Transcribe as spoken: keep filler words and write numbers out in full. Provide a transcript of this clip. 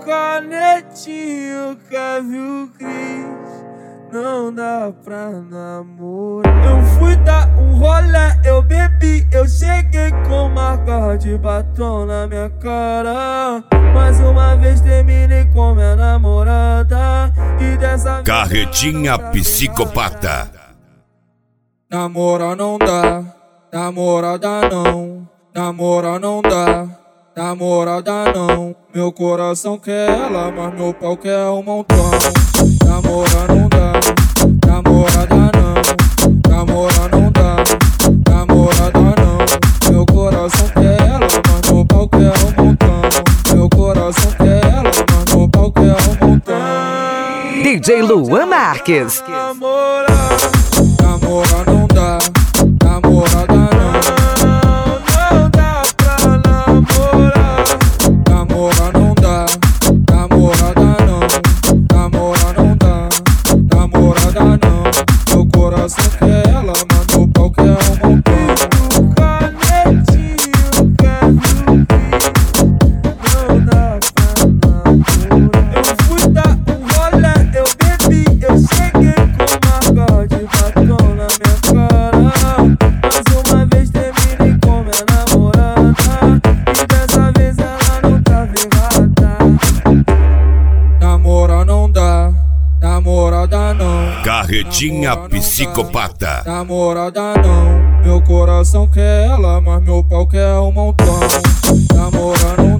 Canetinho, Kevin Cris, não dá pra namorar. Eu fui dar um rolê, eu bebi, eu cheguei com marca de batom na minha cara. Mais uma vez terminei com minha namorada e dessa vez Carretinha psicopata. Namora não dá, namorada não, namora não dá, namorada não. Meu coração quer ela, mas meu pau quer um montão. Namora não dá, namorada não, namora não dá, namorada não. Meu coração quer ela, mas meu pau quer um montão. Meu coração quer ela, mas meu pau quer um montão. D J Luan Marques. Namora, namora não dá, namorada não. Não dá pra namorar. Namora não dá, namorada não. Namora não dá, namorada não. Meu coração quer ela, mas meu pau quer um montão. Canetinho, Kevin Cris, não dá pra namorar. Eu fui dar um rolê, eu bebi, eu cheguei com marca de batom na minha cara. Mais uma vez terminei com minha namorada e dessa vez ela não tá errada. Namora não dá, namorada não. Carretinha psicopata. Namorada não. Meu coração quer ela, mas meu pau quer um montão. Namora não